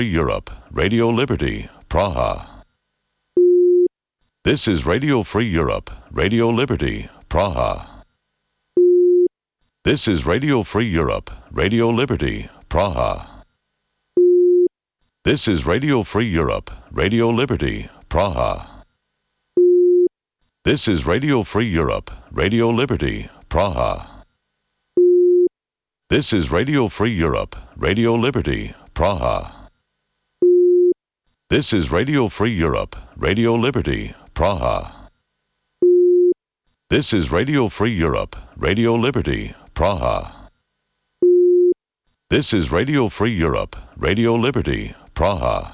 Europe, Radio Liberty, Praha. This is Radio Free Europe, Radio Liberty, Praha. This is Radio Free Europe, Radio Liberty, Praha. This is Radio Free Europe, Radio Liberty, Praha. This is Radio Free Europe, Radio Liberty, Praha. This is Radio Free Europe, Radio Liberty, Praha. This is Radio Free Europe, Radio Liberty, Praha. This is Radio Free Europe, Radio Liberty, Praha. This is Radio Free Europe, Radio Liberty, Praha.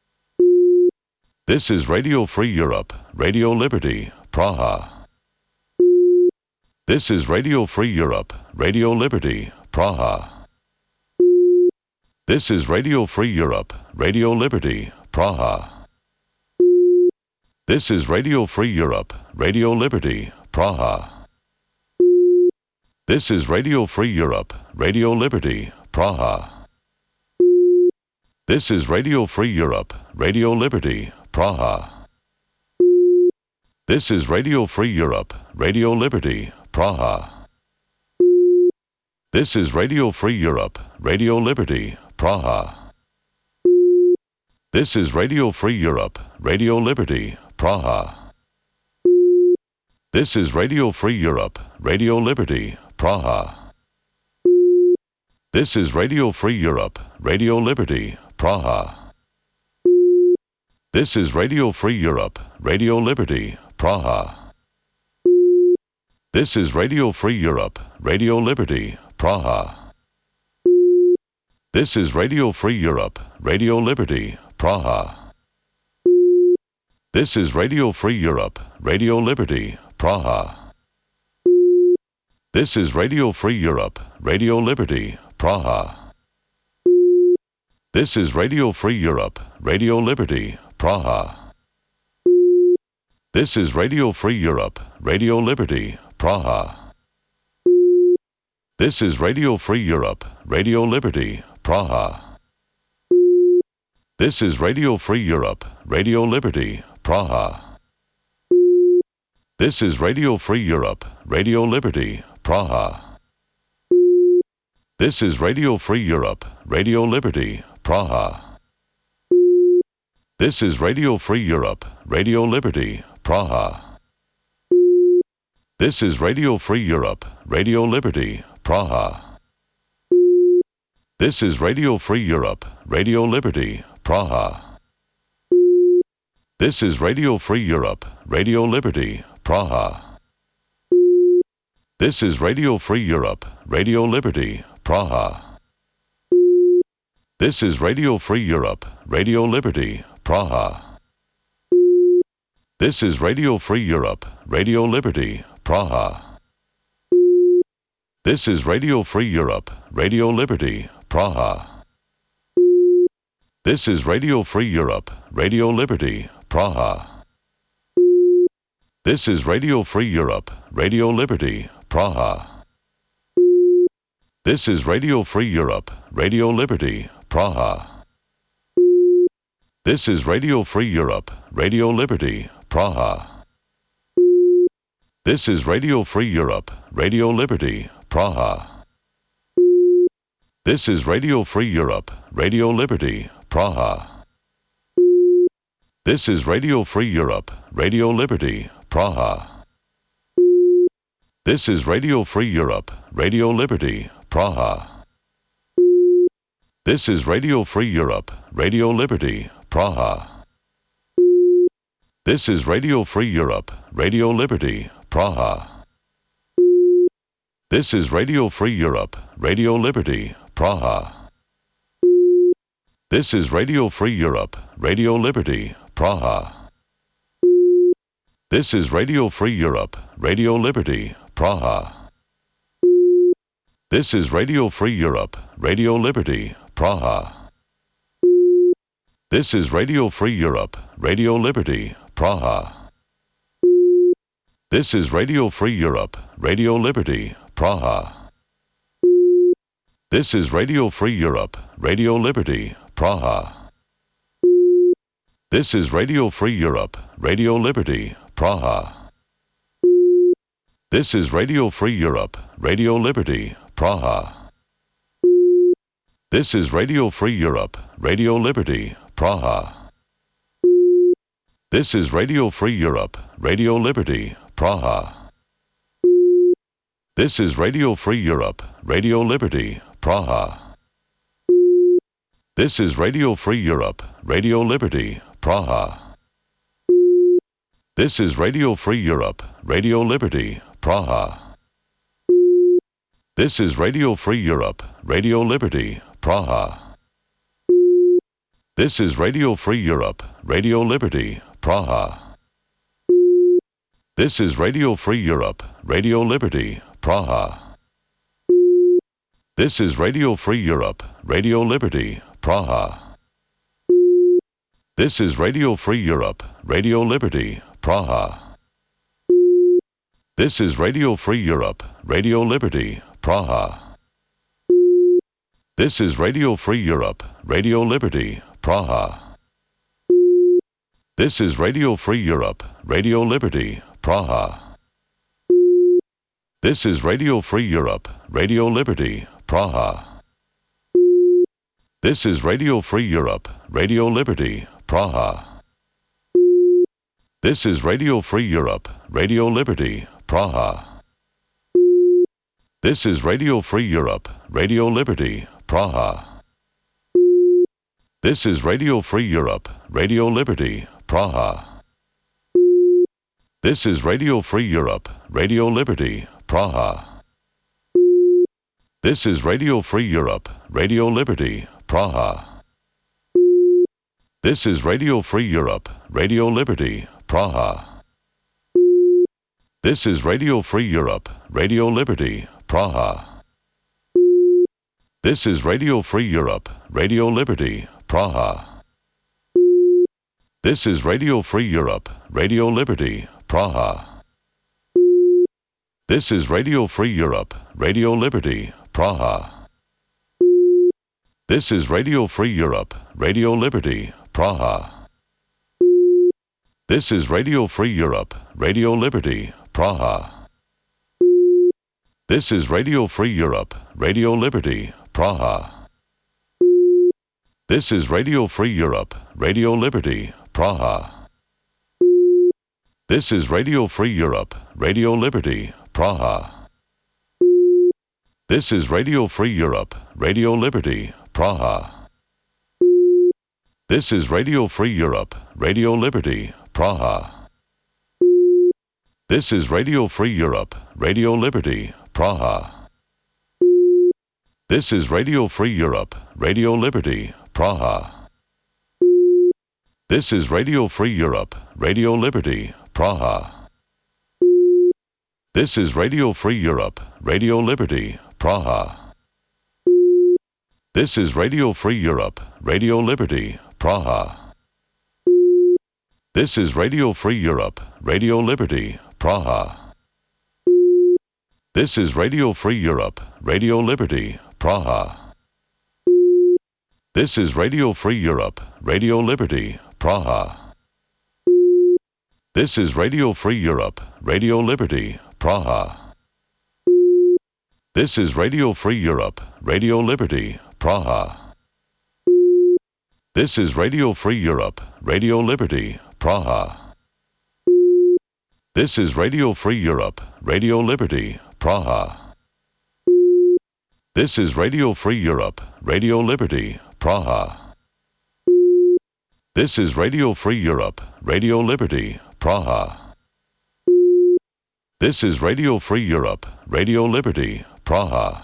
This is Radio Free Europe, Radio Liberty, Praha. This is Radio Free Europe, Radio Liberty, Praha. This is Radio Free Europe, Radio Liberty, Praha. This is Radio Free Europe, Radio Liberty, Praha. This is Radio Free Europe, Radio Liberty, Praha. This is Radio Free Europe, Radio Liberty, Praha. This is Radio Free Europe, Radio Liberty, Praha. This is Radio Free Europe, Radio Liberty, Praha. This is Radio Free Europe, Radio Liberty, Praha. This is Radio Free Europe, Radio Liberty, Praha. This is Radio Free Europe, Radio Liberty, Praha. This is Radio Free Europe, Radio Liberty, Praha. This is Radio Free Europe, Radio Liberty, Praha. This is Radio Free Europe, Radio Liberty, Praha. This is Radio Free Europe, Radio Liberty, Praha. This is Radio Free Europe, Radio Liberty, Praha. This is Radio Free Europe, Radio Liberty, Praha. This is Radio Free Europe, Radio Liberty, Praha. This is Radio Free Europe, Radio Liberty, Praha. This is Radio Free Europe, Radio Liberty, Praha. This is Radio Free Europe, Radio Liberty, Praha. This is Radio Free Europe, Radio Liberty, Praha. This is Radio Free Europe, Radio Liberty, Praha. This is Radio Free Europe, Radio Liberty, Praha. This is Radio Free Europe, Radio Liberty, Praha. This is Radio Free Europe, Radio Liberty, Praha. This is Radio Free Europe, Radio Liberty, Praha. This is Radio Free Europe, Radio Liberty, Praha. This is Radio Free Europe, Radio Liberty, Praha. This is Radio Free Europe, Radio Liberty, Praha. This is Radio Free Europe, Radio Liberty, Praha. This is Radio Free Europe, Radio Liberty, Praha. This is Radio Free Europe, Radio Liberty, Praha. This is Radio Free Europe, Radio Liberty, Praha. This is Radio Free Europe, Radio Liberty, Praha. This is Radio Free Europe, Radio Liberty, Praha. This is Radio Free Europe, Radio Liberty, Praha. This is Radio Free Europe, Radio Liberty, Praha. This is Radio Free Europe, Radio Liberty, Praha. This is Radio Free Europe, Radio Liberty, Praha. This is Radio Free Europe, Radio Liberty, Praha. This is Radio Free Europe, Radio Liberty, Praha. This is Radio Free Europe, Radio Liberty, Praha. This is Radio Free Europe, Radio Liberty, Praha. This is Radio Free Europe, Radio Liberty, Praha. This is Radio Free Europe, Radio Liberty, Praha. This is Radio Free Europe, Radio Liberty, Praha. This is Radio Free Europe, Radio Liberty, Praha. This is Radio Free Europe, Radio Liberty, Praha. This is Radio Free Europe, Radio Liberty, Praha. This is Radio Free Europe, Radio Liberty, Praha. This is Radio Free Europe, Radio Liberty, Praha. This is Radio Free Europe, Radio Liberty, Praha. This is Radio Free Europe, Radio Liberty, Praha. This is Radio Free Europe, Radio Liberty, Praha. This is Radio Free Europe, Radio Liberty, Praha. This is Radio Free Europe, Radio Liberty, Praha. This is Radio Free Europe, Radio Liberty, Praha. This is Radio Free Europe, Radio Liberty, Praha. This is Radio Free Europe, Radio Liberty, Praha. This is Radio Free Europe, Radio Liberty, Praha. This is Radio Free Europe, Radio Liberty, Praha. This is Radio Free Europe, Radio Liberty, Praha. This is Radio Free Europe, Radio Liberty, Praha. This is Radio Free Europe, Radio Liberty, Praha. This is Radio Free Europe, Radio Liberty, Praha. This is Radio Free Europe, Radio Liberty, Praha. This is Radio Free Europe, Radio Liberty, Praha. This is Radio Free Europe, Radio Liberty, Praha. This is Radio Free Europe, Radio Liberty, Praha. This is Radio Free Europe, Radio Liberty, Praha. This is Radio Free Europe, Radio Liberty, Praha. This is Radio Free Europe, Radio Liberty, Praha. This is Radio Free Europe, Radio Liberty, Praha. This is Radio Free Europe, Radio Liberty, Praha. This is Radio Free Europe, Radio Liberty, Praha. This is Radio Free Europe, Radio Liberty, Praha. This is Radio Free Europe, Radio Liberty, Praha. This is Radio Free Europe, Radio Liberty, Praha. This is Radio Free Europe, Radio Liberty, Praha. This is Radio Free Europe, Radio Liberty, Praha. This is Radio Free Europe, Radio Liberty, Praha. This is Radio Free Europe, Radio Liberty, Praha. This is Radio Free Europe, Radio Liberty, Praha. This is Radio Free Europe, Radio Liberty, Praha. This is Radio Free Europe, Radio Liberty, Praha. This is Radio Free Europe, Radio Liberty, Praha. This is Radio Free Europe, Radio Liberty, Praha. This is Radio Free Europe, Radio Liberty, Praha. This is Radio Free Europe, Radio Liberty, Praha. This is Radio Free Europe, Radio Liberty, Praha. This is Radio Free Europe, Radio Liberty, Praha. This is Radio Free Europe, Radio Liberty, Praha. This is Radio Free Europe, Radio Liberty, Praha. This is Radio Free Europe, Radio Liberty, Praha. This is Radio Free Europe, Radio Liberty, Praha.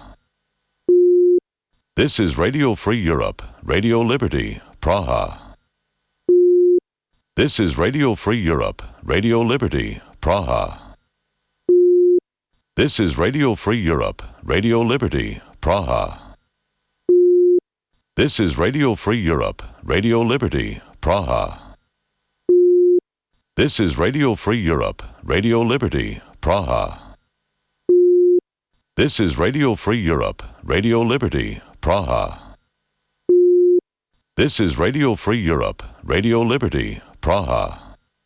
This is Radio Free Europe, Radio Liberty, Praha. This is Radio Free Europe, Radio Liberty, Praha. This is Radio Free Europe, Radio Liberty, Praha. This is Radio Free Europe, Radio Liberty, Praha. This is Radio Free Europe, Radio Liberty, Praha. This is Radio Free Europe, Radio Liberty, Praha. This is Radio Free Europe, Radio Liberty, Praha.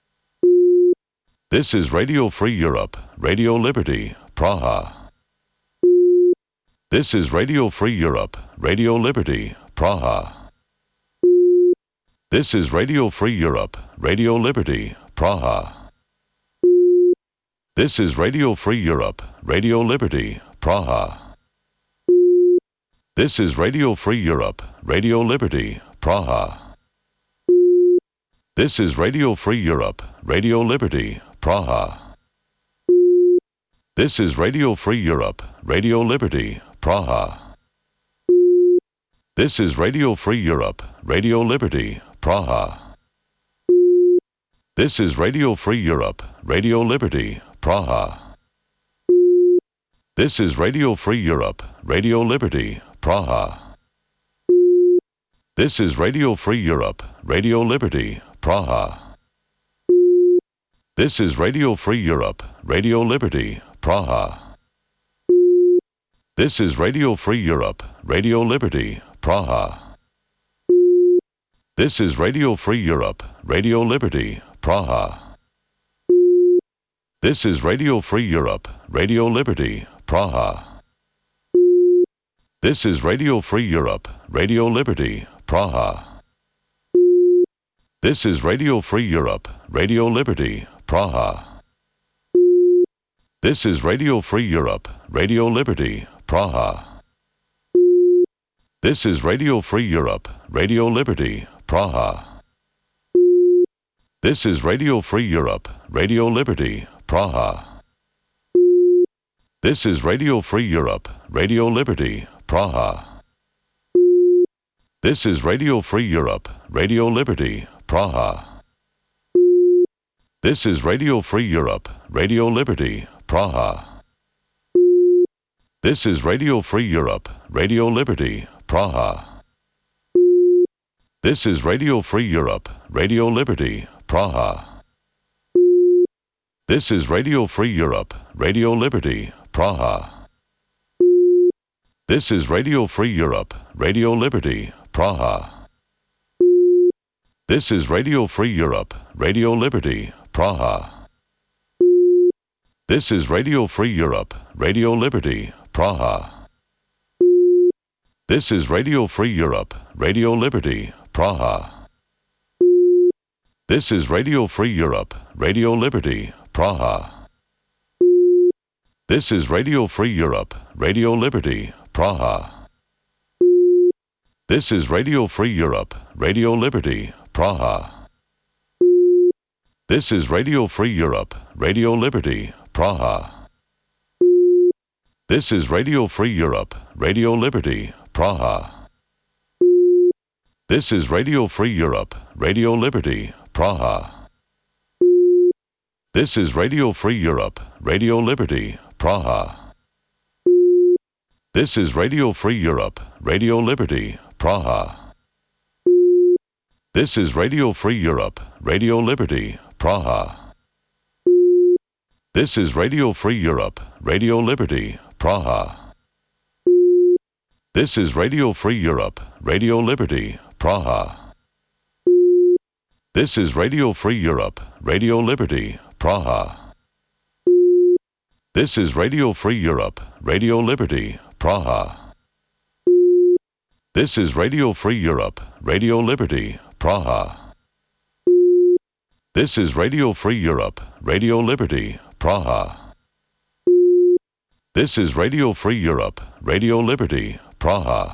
This is Radio Free Europe, Radio Liberty, Praha. This is Radio Free Europe, Radio Liberty, Praha. This is Radio Free Europe, Radio Liberty, Praha. This is Radio Free Europe, Radio Liberty, Praha. This is Radio Free Europe, Radio Liberty, Praha. This is Radio Free Europe, Radio Liberty, Praha. This is Radio Free Europe, Radio Liberty, Praha. This is Radio Free Europe, Radio Liberty, Praha. This is Radio Free Europe, Radio Liberty, Praha. This is Radio Free Europe, Radio Liberty, Praha. This is Radio Free Europe, Radio Liberty, Praha. This is Radio Free Europe, Radio Liberty, Praha. This is Radio Free Europe, Radio Liberty, Praha. This is Radio Free Europe, Radio Liberty, Praha. This is Radio Free Europe, Radio Liberty, Praha. This is Radio Free Europe, Radio Liberty, Praha. This is Radio Free Europe, Radio Liberty, Praha. This is Radio Free Europe, Radio Liberty, Praha. This is Radio Free Europe, Radio Liberty, Praha. This is Radio Free Europe, Radio Liberty, Praha. This is Radio Free Europe, Radio Liberty, Praha. This is Radio Free Europe, Radio Liberty, Praha. This is Radio Free Europe, Radio Liberty, Praha. This is Radio Free Europe, Radio Liberty, Praha. This is Radio Free Europe, Radio Liberty, Praha. This is Radio Free Europe, Radio Liberty, Praha. This is Radio Free Europe, Radio Liberty, Praha. This is Radio Free Europe, Radio Liberty, Praha. This is Radio Free Europe, Radio Liberty, Praha. This is Radio Free Europe, Radio Liberty, Praha. This is Radio Free Europe, Radio Liberty, Praha. This is Radio Free Europe, Radio Liberty, Praha. This is Radio Free Europe, Radio Liberty, Praha. This is Radio Free Europe, Radio Liberty, Praha. This is Radio Free Europe, Radio Liberty, Praha. This is Radio Free Europe, Radio Liberty, Praha. This is Radio Free Europe, Radio Liberty, Praha. This is Radio Free Europe, Radio Liberty, Praha. This is Radio Free Europe, Radio Liberty, Praha. This is Radio Free Europe, Radio Liberty, Praha. This is Radio Free Europe, Radio Liberty, Praha. This is Radio Free Europe, Radio Liberty, Praha. This is Radio Free Europe, Radio Liberty, Praha. This is Radio Free Europe, Radio Liberty, Praha. This is Radio Free Europe, Radio Liberty, Praha. This is Radio Free Europe, Radio Liberty, Praha.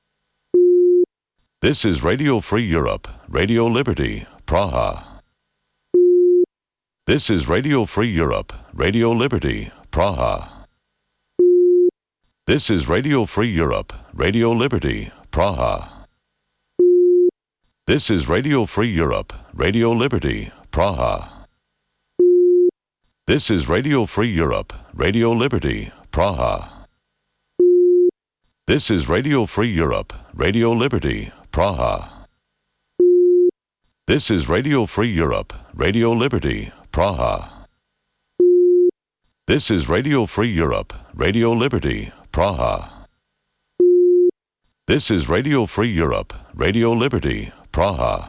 This is Radio Free Europe, Radio Liberty, Praha. This is Radio Free Europe, Radio Liberty, Praha. This is Radio Free Europe, Radio Liberty, Praha. This is Radio Free Europe, Radio Liberty, Praha. This is Radio Free Europe, Radio Liberty, Praha. This is Radio Free Europe, Radio Liberty, Praha. This is Radio Free Europe, Radio Liberty, Praha. This is Radio Free Europe, Radio Liberty, Praha. This is Radio Free Europe, Radio Liberty, Praha.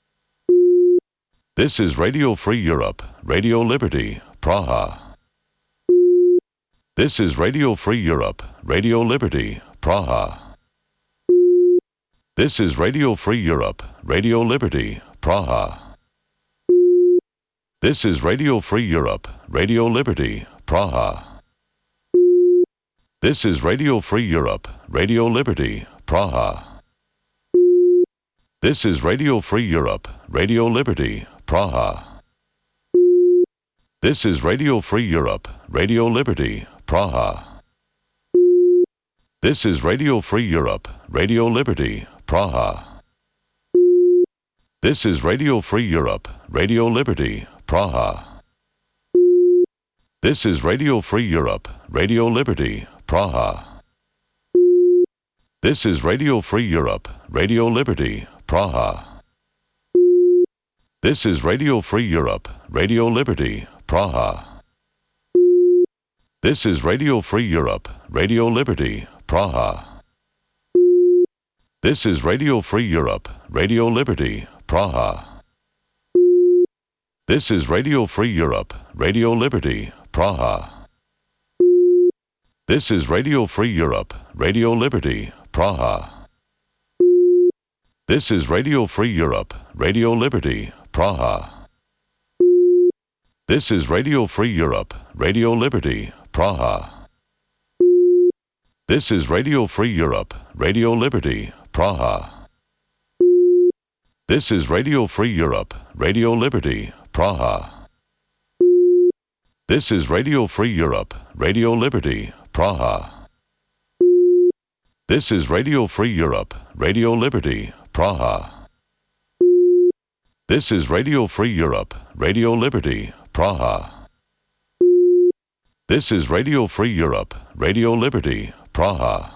This is Radio Free Europe, Radio Liberty, Praha. This is Radio Free Europe, Radio Liberty, Praha. This is Radio Free Europe, Radio Liberty, Praha. This is Radio Free Europe, Radio Liberty, Praha. This is Radio Free Europe, Radio Liberty, Praha. This is Radio Free Europe, Radio Liberty, Praha. This is Radio Free Europe, Radio Liberty, Praha. This is Radio Free Europe, Radio Liberty, Praha. This is Radio Free Europe, Radio Liberty, Praha. This is Radio Free Europe, Radio Liberty, Praha. This is Radio Free Europe, Radio Liberty, Praha. This is Radio Free Europe, Radio Liberty, Praha. This is Radio Free Europe, Radio Liberty, Praha. This is Radio Free Europe, Radio Liberty, Praha. This is Radio Free Europe, Radio Liberty, Praha. This is Radio Free Europe, Radio Liberty, Praha. This is Radio Free Europe, Radio Liberty, Praha. This is Radio Free Europe, Radio Liberty, Praha. This is Radio Free Europe, Radio Liberty, Praha. This is Radio Free Europe, Radio Liberty, Praha. This is Radio Free Europe, Radio Liberty, Praha. This is Radio Free Europe, Radio Liberty, Praha. This is Radio Free Europe, Radio Liberty, Praha. This is Radio Free Europe, Radio Liberty, Praha.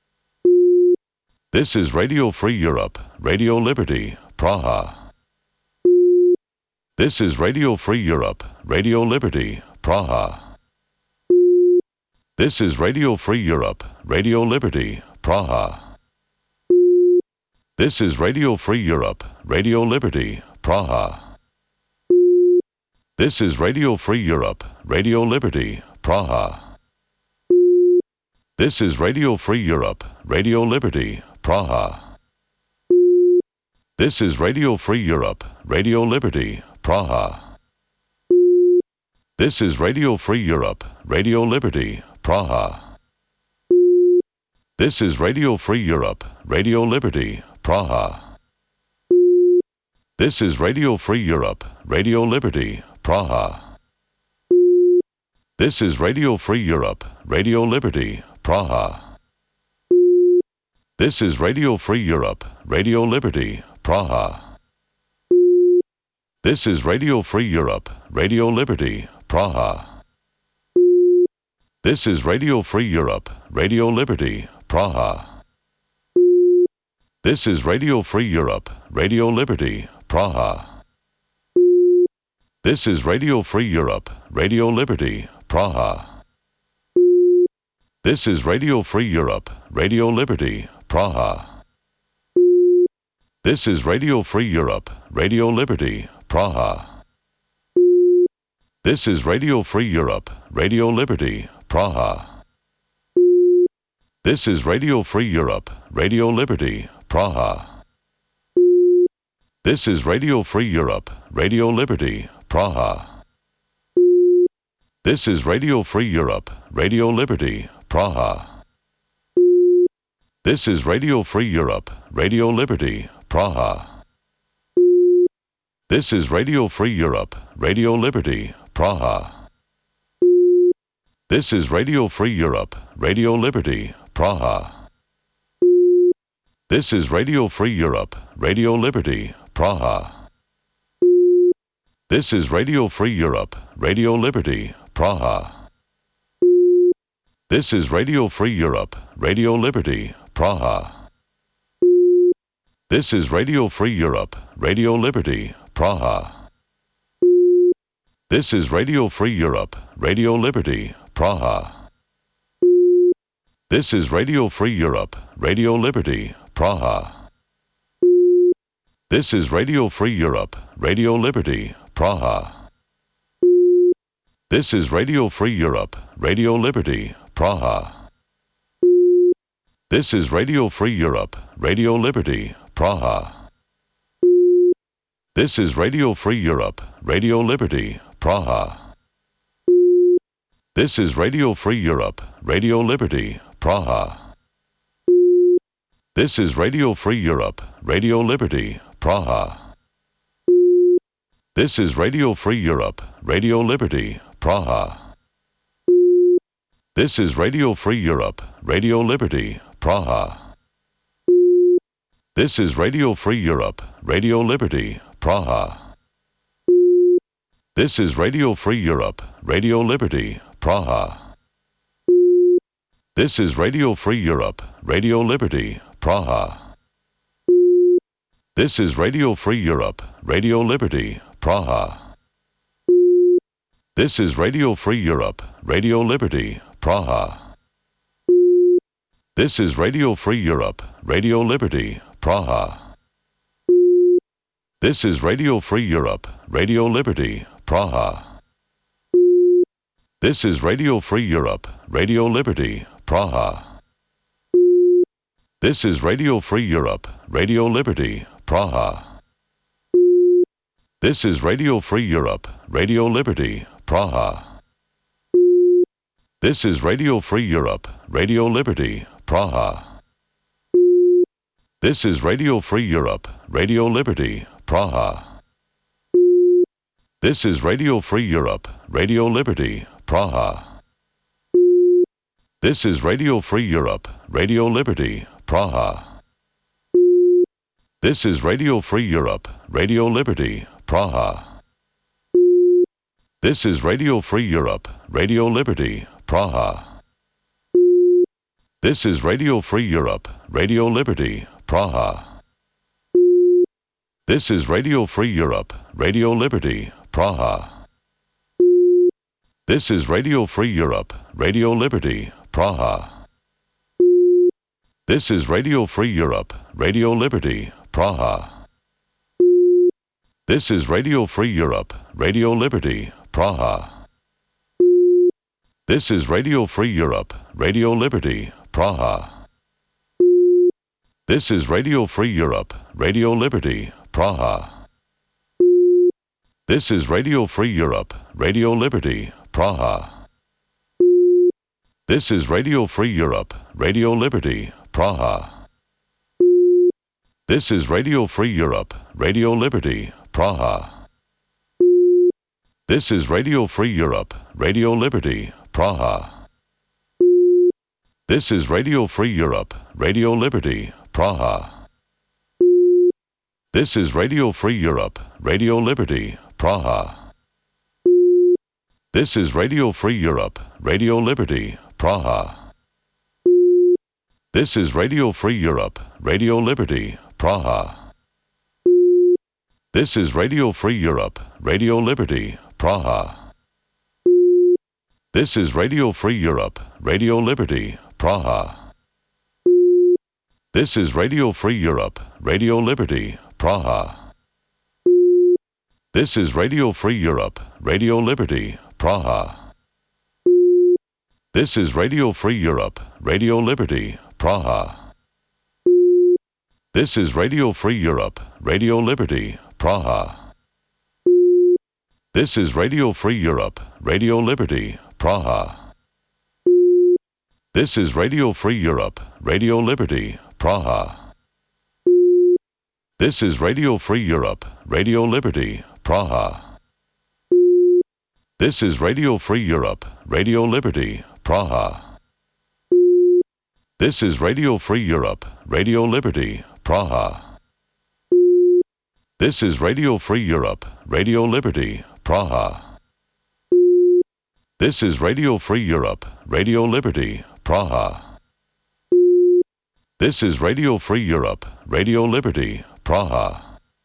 This is Radio Free Europe, Radio Liberty, Praha. This is Radio Free Europe, Radio Liberty, Praha. This is Radio Free Europe, Radio Liberty, Praha. This is Radio Free Europe, Radio Liberty, Praha. This is Radio Free Europe, Radio Liberty, Praha. This is Radio Free Europe, Radio Liberty, Praha. This is Radio Free Europe, Radio Liberty, Praha. This is Radio Free Europe, Radio Liberty, Praha. This is Radio Free Europe, Radio Liberty, Praha. This is Radio Free Europe, Radio Liberty, Praha. This is Radio Free Europe, Radio Liberty, Praha. This is Radio Free Europe, Radio Liberty, Praha. This is Radio Free Europe, Radio Liberty, Praha. This is Radio Free Europe, Radio Liberty, Praha. This is Radio Free Europe, Radio Liberty, Praha. This is Radio Free Europe, Radio Liberty, Praha. This is Radio Free Europe, Radio Liberty, Praha. This is Radio Free Europe, Radio Liberty, Praha. This is Radio Free Europe, Radio Liberty, Praha. This is Radio Free Europe, Radio Liberty, Praha. This is Radio Free Europe, Radio Liberty, Praha. This is Radio Free Europe, Radio Liberty, Praha. This is Radio Free Europe, Radio Liberty, Praha. This is Radio Free Europe, Radio Liberty, Praha. This is Radio Free Europe, Radio Liberty, Praha. This is Radio Free Europe, Radio Liberty, Praha. This is Radio Free Europe, Radio Liberty, Praha. This is Radio Free Europe, Radio Liberty, Praha. This is Radio Free Europe, Radio Liberty, Praha. This is Radio Free Europe, Radio Liberty, Praha. This is Radio Free Europe, Radio Liberty, Praha. This is Radio Free Europe, Radio Liberty, Praha. This is Radio Free Europe, Radio Liberty, Praha. This is Radio Free Europe, Radio Liberty, Praha. This is Radio Free Europe, Radio Liberty, Praha. This is Radio Free Europe, Radio Liberty, Praha. This is Radio Free Europe, Radio Liberty, Praha. This is Radio Free Europe, Radio Liberty, Praha. This is Radio Free Europe, Radio Liberty, Praha. This is Radio Free Europe, Radio Liberty, Praha. This is Radio Free Europe, Radio Liberty, Praha. This is Radio Free Europe, Radio Liberty, Praha. This is Radio Free Europe, Radio Liberty, Praha. This is Radio Free Europe, Radio Liberty, Praha. This is Radio Free Europe, Radio Liberty, Praha. This is Radio Free Europe, Radio Liberty, Praha. This is Radio Free Europe, Radio Liberty, Praha. This is Radio Free Europe, Radio Liberty, Praha. This is Radio Free Europe, Radio Liberty, Praha. This is Radio Free Europe, Radio Liberty, Praha. This is Radio Free Europe, Radio Liberty, Praha. This is Radio Free Europe, Radio Liberty, Praha. This is Radio Free Europe, Radio Liberty, Praha. This is Radio Free Europe, Radio Liberty, Praha. This is Radio Free Europe, Radio Liberty, Praha. This is Radio Free Europe, Radio Liberty, Praha. This is Radio Free Europe, Radio Liberty, Praha. This is Radio Free Europe, Radio Liberty, Praha. This is Radio Free Europe, Radio Liberty, Praha. This is Radio Free Europe, Radio Liberty, Praha. This is Radio Free Europe, Radio Liberty, Praha. This is Radio Free Europe, Radio Liberty, Praha. This is Radio Free Europe, Radio Liberty, Praha. This is Radio Free Europe, Radio Liberty, Praha. This is Radio Free Europe, Radio Liberty, Praha. This is Radio Free Europe, Radio Liberty, Praha. This is Radio Free Europe, Radio Liberty, Praha. This is Radio Free Europe, Radio Liberty, Praha. This is Radio Free Europe, Radio Liberty, Praha. This is Radio Free Europe, Radio Liberty, Praha. This is Radio Free Europe, Radio Liberty, Praha. This is Radio Free Europe, Radio Liberty, Praha. This is Radio Free Europe, Radio Liberty, Praha. This is Radio Free Europe, Radio Liberty, Praha. This is Radio Free Europe, Radio Liberty, Praha. This is Radio Free Europe, Radio Liberty, Praha. This is Radio Free Europe, Radio Liberty, Praha. This is Radio Free Europe, Radio Liberty, Praha. This is Radio Free Europe, Radio Liberty, Praha. This is Radio Free Europe, Radio Liberty, Praha. This is Radio Free Europe, Radio Liberty, Praha. This is Radio Free Europe, Radio Liberty, Praha. This is Radio Free Europe, Radio Liberty, Praha. This is Radio Free Europe, Radio Liberty, Praha.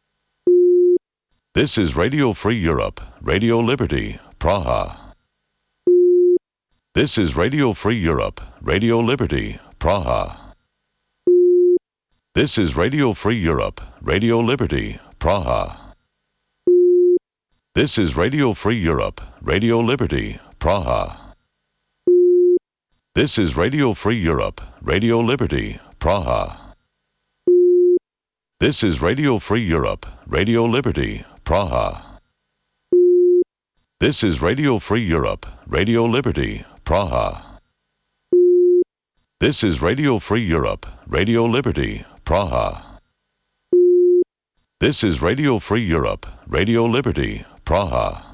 This is Radio Free Europe, Radio Liberty, Praha. This is Radio Free Europe, Radio Liberty, Praha. This is Radio Free Europe, Radio Liberty, Praha. This is Radio Free Europe, Radio Liberty, Praha. This is Radio Free Europe, Radio Liberty, Praha. This is Radio Free Europe, Radio Liberty, Praha. This is Radio Free Europe, Radio Liberty, Praha. This is Radio Free Europe, Radio Liberty, Praha. This is Radio Free Europe, Radio Liberty, Praha.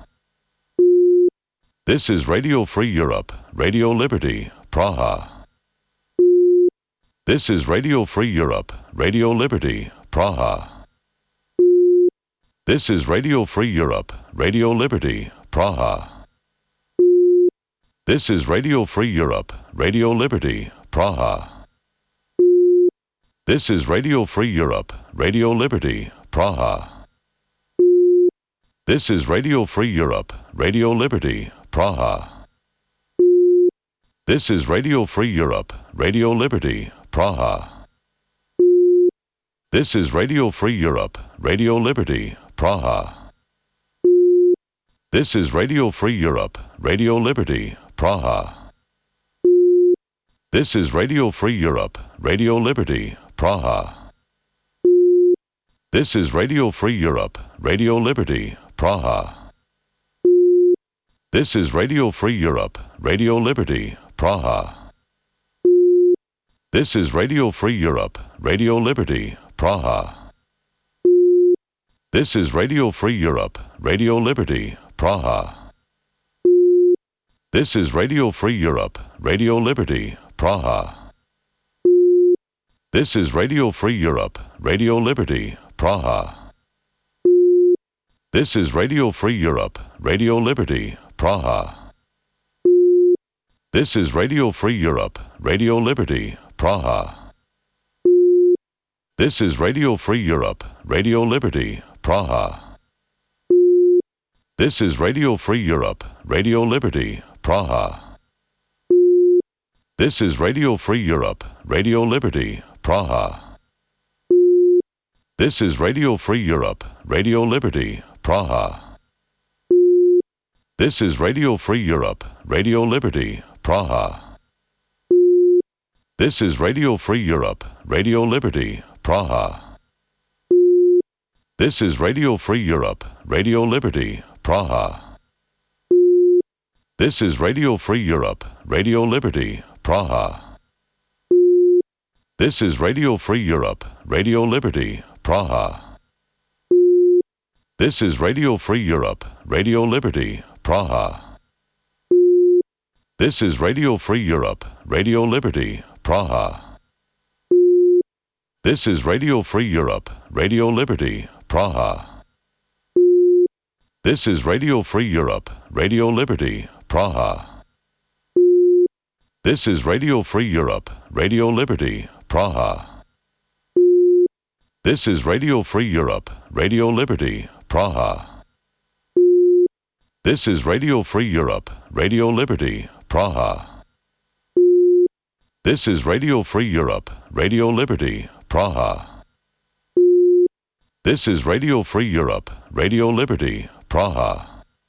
This is Radio Free Europe, Radio Liberty, Praha. This is Radio Free Europe, Radio Liberty, Praha. This is Radio Free Europe, Radio Liberty, Praha. This is Radio Free Europe, Radio Liberty, Praha. This is Radio Free Europe, Radio Liberty, Praha. This is Radio Free Europe, Radio Liberty, Praha. This is Radio Free Europe, Radio Liberty, Praha. This is Radio Free Europe, Radio Liberty, Praha. This is Radio Free Europe, Radio Liberty, Praha. This is Radio Free Europe, Radio Liberty, Praha. This is Radio Free Europe, Radio Liberty, Praha. This is Radio Free Europe, Radio Liberty, Praha. This is Radio Free Europe, Radio Liberty, Praha. This is Radio Free Europe, Radio Liberty, Praha. This is Radio Free Europe, Radio Liberty, Praha. This is Radio Free Europe, Radio Liberty, Praha. This is Radio Free Europe, Radio Liberty, Praha. This is Radio Free Europe, Radio Liberty, Praha. This is Radio Free Europe, Radio Liberty, Praha. This is Radio Free Europe, Radio Liberty, Praha. This is Radio Free Europe, Radio Liberty, Praha. This is Radio Free Europe, Radio Liberty, Praha. This is Radio Free Europe, Radio Liberty, Praha. This is Radio Free Europe, Radio Liberty, Praha. This is Radio Free Europe, Radio Liberty, Praha. This is Radio Free Europe, Radio Liberty, Praha. This is Radio Free Europe, Radio Liberty, Praha. This is Radio Free Europe, Radio Liberty, Praha. This is Radio Free Europe, Radio Liberty, Praha. This is Radio Free Europe, Radio Liberty, Praha. This is Radio Free Europe, Radio Liberty, Praha. This is Radio Free Europe, Radio Liberty, Praha. This is Radio Free Europe, Radio Liberty, Praha. This is Radio Free Europe, Radio Liberty, Praha. This is Radio Free Europe, Radio Liberty, Praha. This is Radio Free Europe, Radio Liberty, Praha.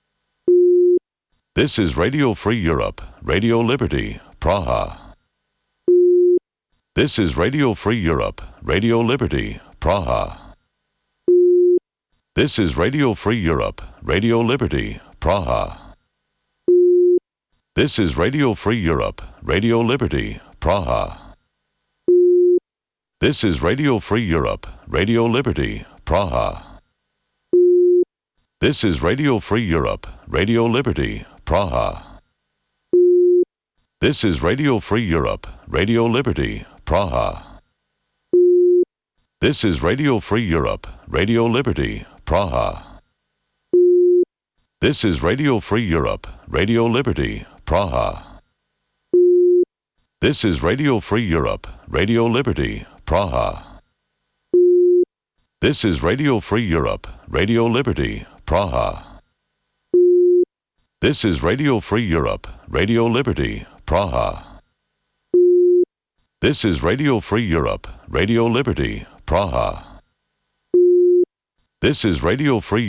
This is Radio Free Europe, Radio Liberty, Praha. This is Radio Free Europe, Radio Liberty, Praha. This is Radio Free Europe, Radio Liberty, Praha. This is Radio Free Europe, Radio Liberty, Praha. This is Radio Free Europe, Radio Liberty, Praha. This is Radio Free Europe, Radio Liberty, Praha. This is Radio Free Europe, Radio Liberty, Praha. This is Radio Free Europe, Radio Liberty, Praha. This is Radio Free Europe, Radio Liberty, Praha. This is Radio Free Europe, Radio Liberty, Praha. This is Radio Free Europe, Radio Liberty, Praha. This is Radio Free Europe, Radio Liberty, Praha. This is Radio Free Europe, Radio Liberty, Praha. This is Radio Free